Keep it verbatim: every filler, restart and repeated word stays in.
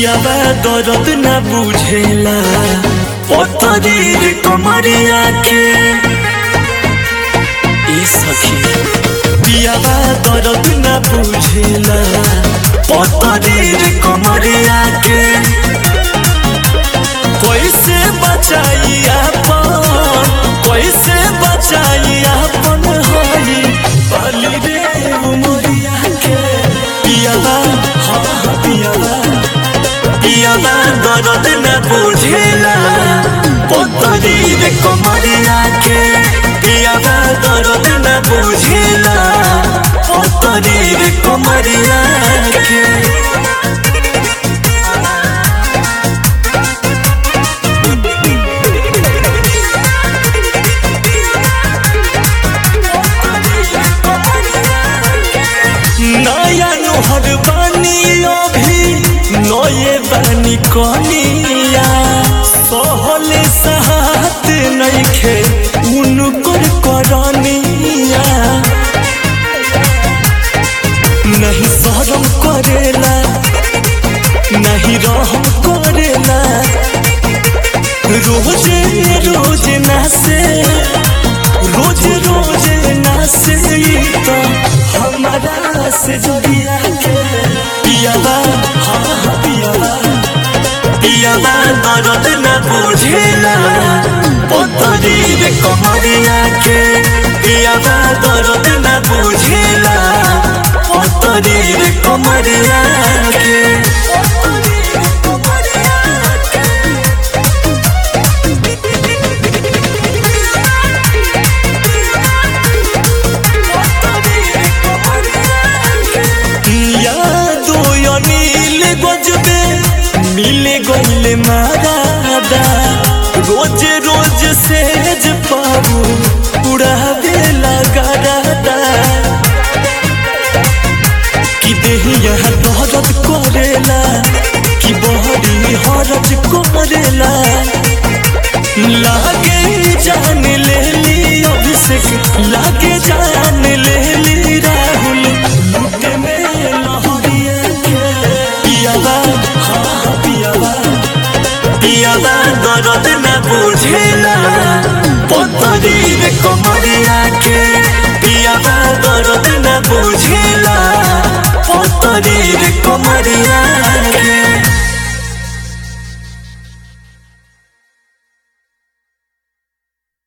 पियावा दर्द न बुझेला पतरीर कमरिया के ए सखी पियावा दर्द न बुझेला पतरीर कमरिया के कैसे बचाई अपन कैसे बचाई अपन होई बाली रे उमरिया के पियावा हाँ पियावा पियावा दर्द न बुझेला पतरीर कमरिया के पियावा दर्द न बुझेला पतरीर कमरिया के नया नोहर बानी अभी नये बानी कनिया सहले साथ नइखे उनकर करनिया नहीं शरम करेला नहीं रहम करेला रोज रोज नासे रोज रोज नासे तो हमारा से जुड़िया के पियावा हाँ हाँ पियावा पियावा दर्द न बुझेला पतरीर कमरिया के पियावा दर्द न बुझेला पतरीर कमरिया के मिले गईले मारादा रोज रोज सेज पाऊ उड़ावे लगादा कि देहिया दर्द करेला कि बहरी हरज